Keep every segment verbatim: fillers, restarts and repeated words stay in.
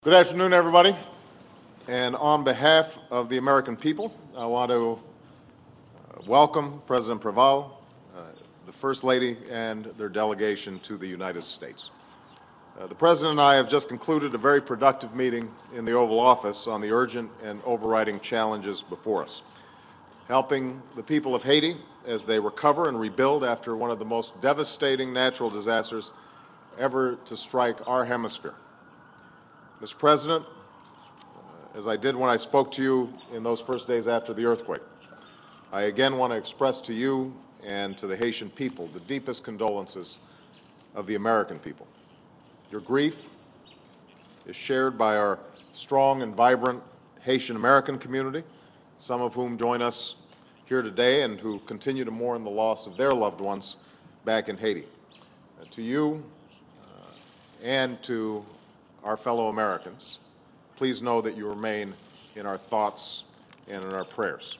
Good afternoon, everybody. And on behalf of the American people, I want to uh, welcome President Preval, uh, the First Lady, and their delegation to the United States. Uh, the President and I have just concluded a very productive meeting in the Oval Office on the urgent and overriding challenges before us, helping the people of Haiti as they recover and rebuild after one of the most devastating natural disasters ever to strike our hemisphere. Mister President, uh, as I did when I spoke to you in those first days after the earthquake, I again want to express to you and to the Haitian people the deepest condolences of the American people. Your grief is shared by our strong and vibrant Haitian American community, some of whom join us here today and who continue to mourn the loss of their loved ones back in Haiti. Uh, to you uh, and to our fellow Americans, please know that you remain in our thoughts and in our prayers.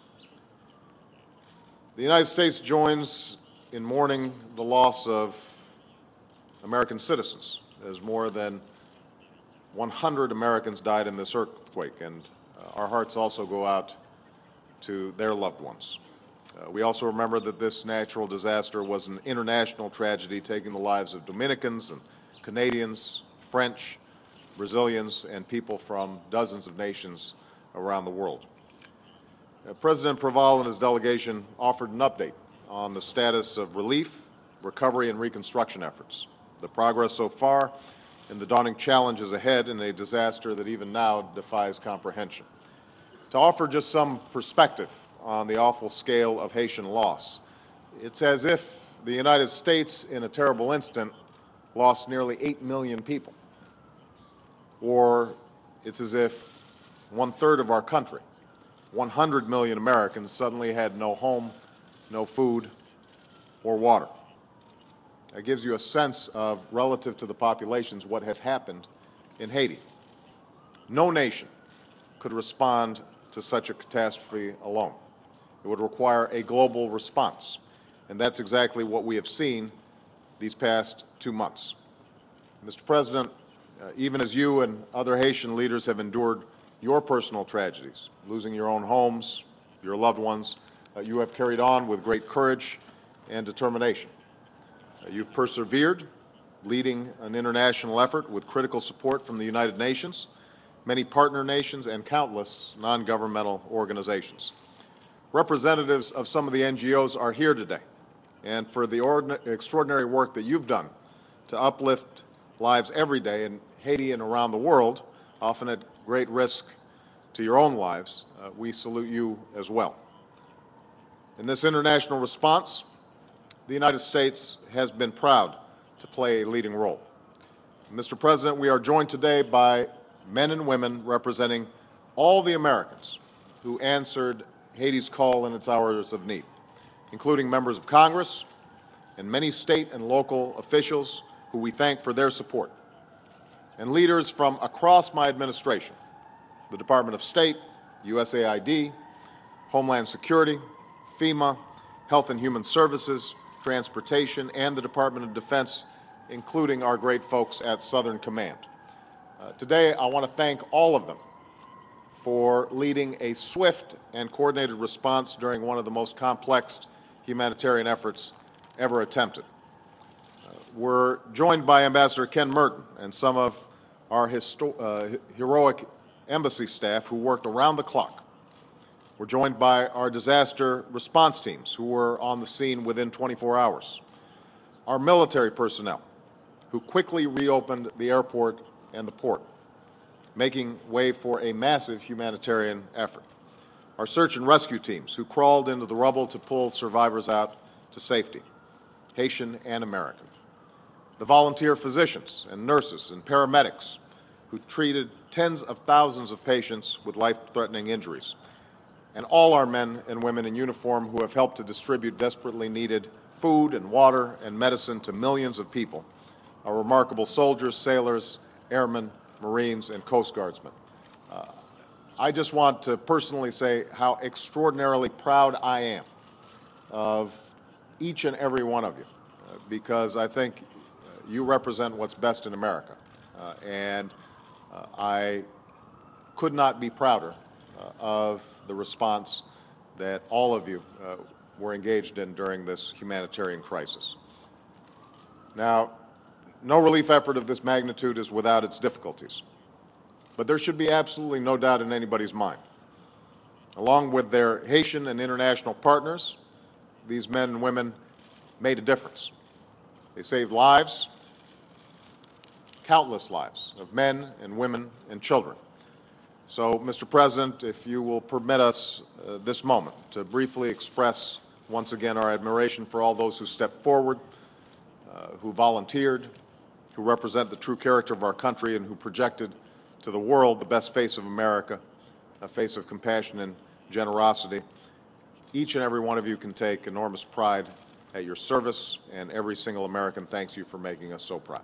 The United States joins in mourning the loss of American citizens, as more than one hundred Americans died in this earthquake, and uh, our hearts also go out to their loved ones. Uh, we also remember that this natural disaster was an international tragedy, taking the lives of Dominicans and Canadians, French, Brazilians, and people from dozens of nations around the world. Uh, President Preval and his delegation offered an update on the status of relief, recovery, and reconstruction efforts, the progress so far, and the daunting challenges ahead in a disaster that even now defies comprehension. To offer just some perspective on the awful scale of Haitian loss, it's as if the United States, in a terrible instant, lost nearly eight million people. Or it's as if one-third of our country, one hundred million Americans, suddenly had no home, no food, or water. That gives you a sense of, relative to the populations, what has happened in Haiti. No nation could respond to such a catastrophe alone. It would require a global response, and that's exactly what we have seen these past two months. Mister President, Uh, even as you and other Haitian leaders have endured your personal tragedies, losing your own homes, your loved ones, uh, you have carried on with great courage and determination. Uh, you've persevered, leading an international effort with critical support from the United Nations, many partner nations, and countless non-governmental organizations. Representatives of some of the N G Os are here today, and for the extraordinary work that you've done to uplift lives every day in Haiti and around the world, often at great risk to your own lives, uh, we salute you as well. In this international response, the United States has been proud to play a leading role. Mister President, we are joined today by men and women representing all the Americans who answered Haiti's call in its hours of need, including members of Congress and many state and local officials who we thank for their support, and leaders from across my administration, the Department of State, U S A I D, Homeland Security, FEMA, Health and Human Services, Transportation, and the Department of Defense, including our great folks at Southern Command. Uh, today, I want to thank all of them for leading a swift and coordinated response during one of the most complex humanitarian efforts ever attempted. We're joined by Ambassador Ken Merton and some of our histo- uh, heroic embassy staff who worked around the clock. We're joined by our disaster response teams who were on the scene within twenty-four hours. Our military personnel who quickly reopened the airport and the port, making way for a massive humanitarian effort. Our search and rescue teams who crawled into the rubble to pull survivors out to safety, Haitian and American. The volunteer physicians and nurses and paramedics who treated tens of thousands of patients with life-threatening injuries, and all our men and women in uniform who have helped to distribute desperately needed food and water and medicine to millions of people, our remarkable soldiers, sailors, airmen, Marines, and Coast Guardsmen. Uh, I just want to personally say how extraordinarily proud I am of each and every one of you, uh, because I think you represent what's best in America. Uh, and Uh, I could not be prouder uh, of the response that all of you uh, were engaged in during this humanitarian crisis. Now, no relief effort of this magnitude is without its difficulties, but there should be absolutely no doubt in anybody's mind. Along with their Haitian and international partners, these men and women made a difference. They saved lives, countless lives of men and women and children. So, Mister President, if you will permit us uh, this moment to briefly express once again our admiration for all those who stepped forward, uh, who volunteered, who represent the true character of our country, and who projected to the world the best face of America, a face of compassion and generosity. Each and every one of you can take enormous pride at your service, and every single American thanks you for making us so proud.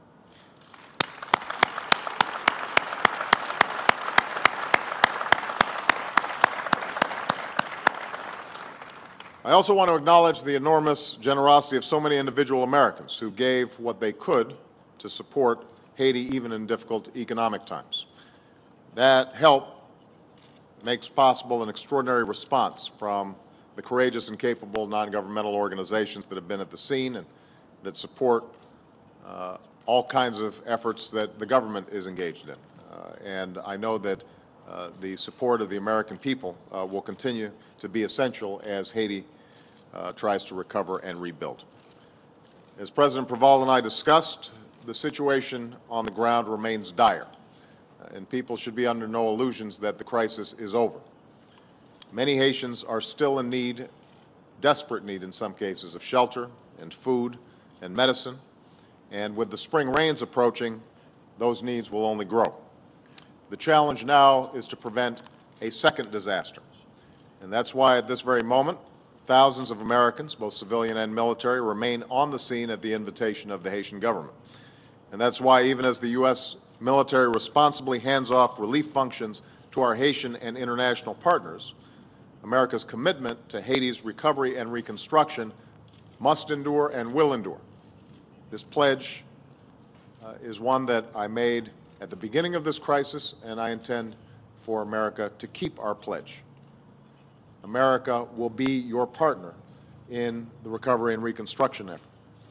I also want to acknowledge the enormous generosity of so many individual Americans who gave what they could to support Haiti even in difficult economic times. That help makes possible an extraordinary response from the courageous and capable non-governmental organizations that have been at the scene and that support uh, all kinds of efforts that the government is engaged in. Uh, and I know that uh, the support of the American people uh, will continue to be essential as Haiti uh, tries to recover and rebuild. As President Preval and I discussed, the situation on the ground remains dire, and people should be under no illusions that the crisis is over. Many Haitians are still in need, desperate need in some cases, of shelter and food and medicine, and with the spring rains approaching, those needs will only grow. The challenge now is to prevent a second disaster, and that's why at this very moment, thousands of Americans, both civilian and military, remain on the scene at the invitation of the Haitian government. And that's why, even as the U S military responsibly hands off relief functions to our Haitian and international partners, America's commitment to Haiti's recovery and reconstruction must endure and will endure. This pledge uh, is one that I made at the beginning of this crisis, and I intend for America to keep our pledge. America will be your partner in the recovery and reconstruction effort.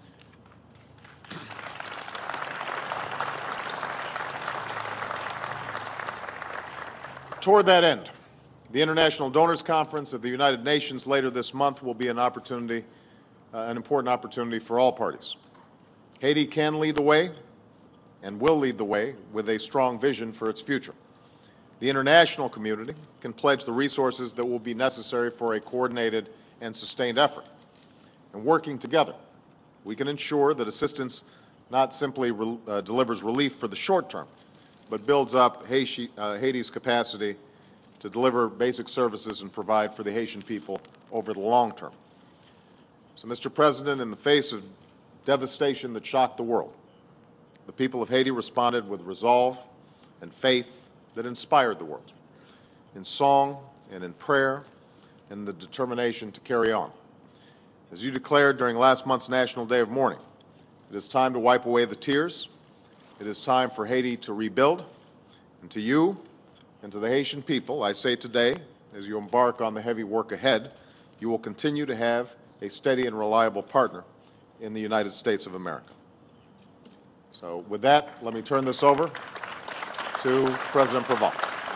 Toward that end, the International Donors Conference at the United Nations later this month will be an opportunity, uh, an important opportunity for all parties. Haiti can lead the way and will lead the way with a strong vision for its future. The international community can pledge the resources that will be necessary for a coordinated and sustained effort. And working together, we can ensure that assistance not simply re uh, delivers relief for the short term, but builds up Haiti, uh, Haiti's capacity to deliver basic services and provide for the Haitian people over the long term. So, Mister President, in the face of devastation that shocked the world, the people of Haiti responded with resolve and faith that inspired the world, in song and in prayer, and the determination to carry on. As you declared during last month's National Day of Mourning, it is time to wipe away the tears. It is time for Haiti to rebuild. And to you and to the Haitian people, I say today, as you embark on the heavy work ahead, you will continue to have a steady and reliable partner in the United States of America. So with that, let me turn this over to President Preval.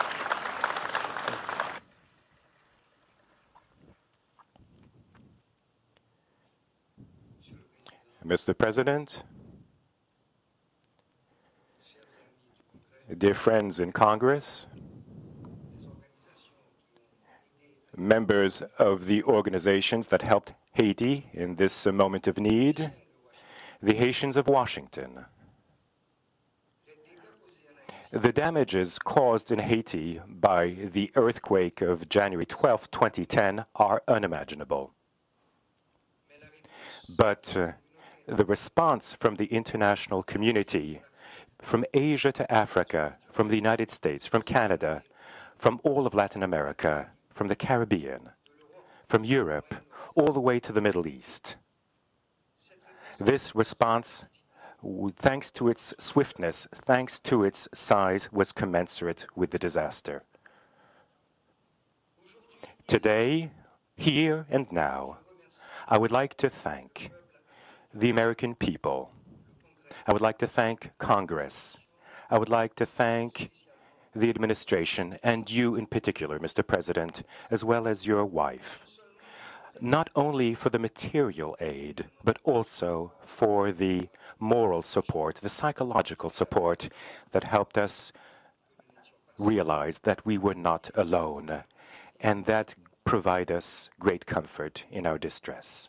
Mister President, dear friends in Congress, members of the organizations that helped Haiti in this moment of need, the Haitians of Washington. The damages caused in Haiti by the earthquake of January twelfth, twenty ten are unimaginable. But uh, the response from the international community, from Asia to Africa, from the United States, from Canada, from all of Latin America, from the Caribbean, from Europe, all the way to the Middle East. This response thanks to its swiftness, thanks to its size, was commensurate with the disaster. Today, here and now, I would like to thank the American people. I would like to thank Congress. I would like to thank the administration, and you in particular, Mister President, as well as your wife, not only for the material aid, but also for the moral support, the psychological support that helped us realize that we were not alone, and that provide us great comfort in our distress.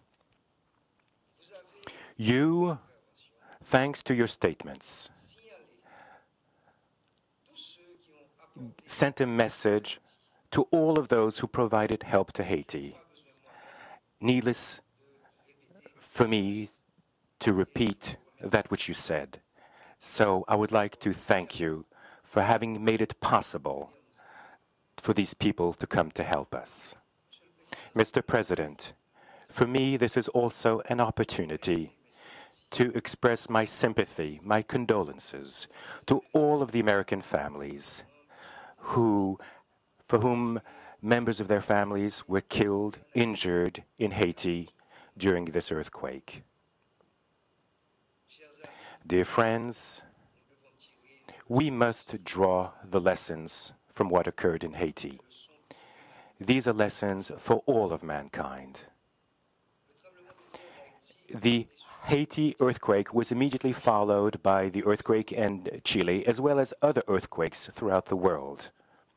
You, thanks to your statements, sent a message to all of those who provided help to Haiti. Needless for me to repeat that which you said. So I would like to thank you for having made it possible for these people to come to help us. Mister President, for me, this is also an opportunity to express my sympathy, my condolences to all of the American families who, for whom members of their families were killed, injured in Haiti during this earthquake. Dear friends, we must draw the lessons from what occurred in Haiti. These are lessons for all of mankind. The Haiti earthquake was immediately followed by the earthquake in Chile, as well as other earthquakes throughout the world.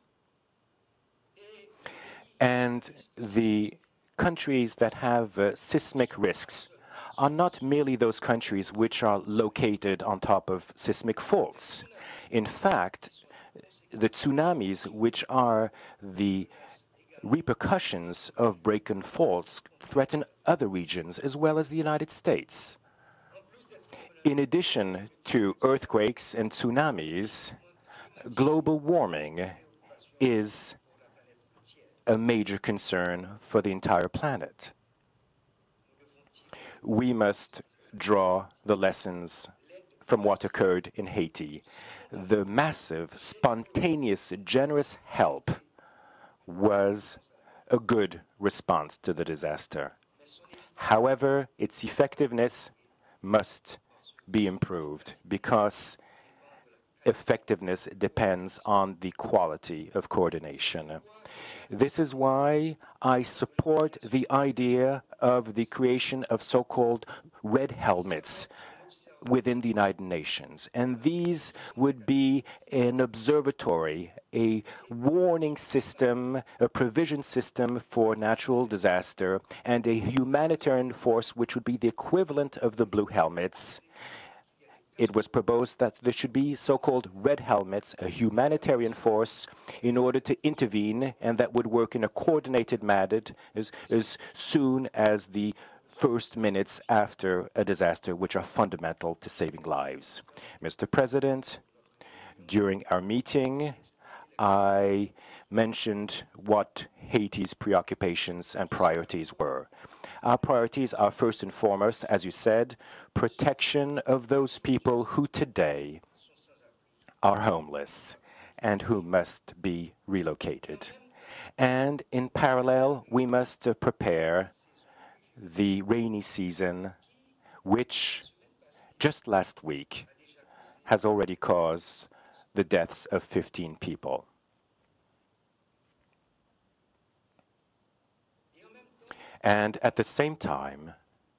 And the countries that have uh, seismic risks are not merely those countries which are located on top of seismic faults. In fact, the tsunamis, which are the repercussions of broken faults, threaten other regions as well as the United States. In addition to earthquakes and tsunamis, global warming is a major concern for the entire planet. We must draw the lessons from what occurred in Haiti. The massive, spontaneous, generous help was a good response to the disaster. However, its effectiveness must be improved because effectiveness depends on the quality of coordination. This is why I support the idea of the creation of so-called red helmets within the United Nations. And these would be an observatory, a warning system, a provision system for natural disaster, and a humanitarian force which would be the equivalent of the blue helmets. It was proposed that there should be so-called red helmets, a humanitarian force, in order to intervene, and that would work in a coordinated manner as, as soon as the first minutes after a disaster, which are fundamental to saving lives. Mister President, during our meeting, I mentioned what Haiti's preoccupations and priorities were. Our priorities are first and foremost, as you said, protection of those people who today are homeless and who must be relocated. And in parallel, we must uh, prepare the rainy season, which just last week has already caused the deaths of fifteen people. And at the same time,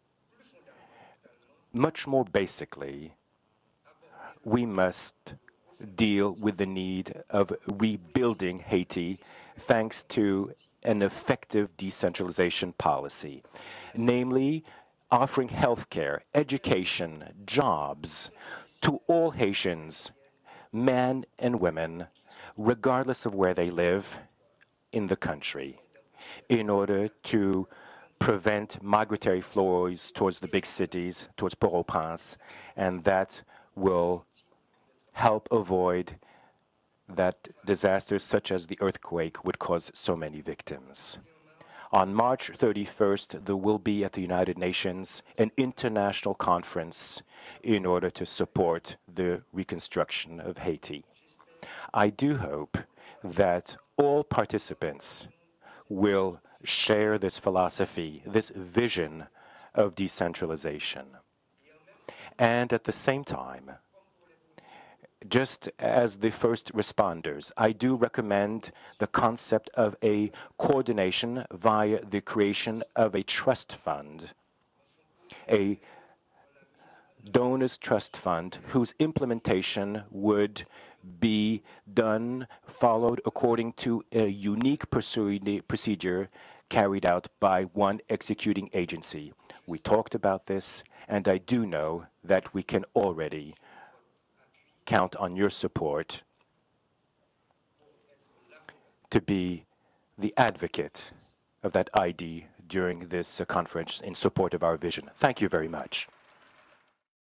much more basically, we must deal with the need of rebuilding Haiti thanks to an effective decentralization policy, namely offering health care, education, jobs to all Haitians, men and women, regardless of where they live in the country, in order to prevent migratory flows towards the big cities, towards Port-au-Prince, and that will help avoid that disasters such as the earthquake would cause so many victims. On March thirty-first, there will be at the United Nations an international conference in order to support the reconstruction of Haiti. I do hope that all participants will share this philosophy, this vision of decentralization. And at the same time, just as the first responders, I do recommend the concept of a coordination via the creation of a trust fund, a donors trust fund whose implementation would be done, followed according to a unique procedure carried out by one executing agency. We talked about this, and I do know that we can already count on your support to be the advocate of that I D during this uh, conference in support of our vision. Thank you very much.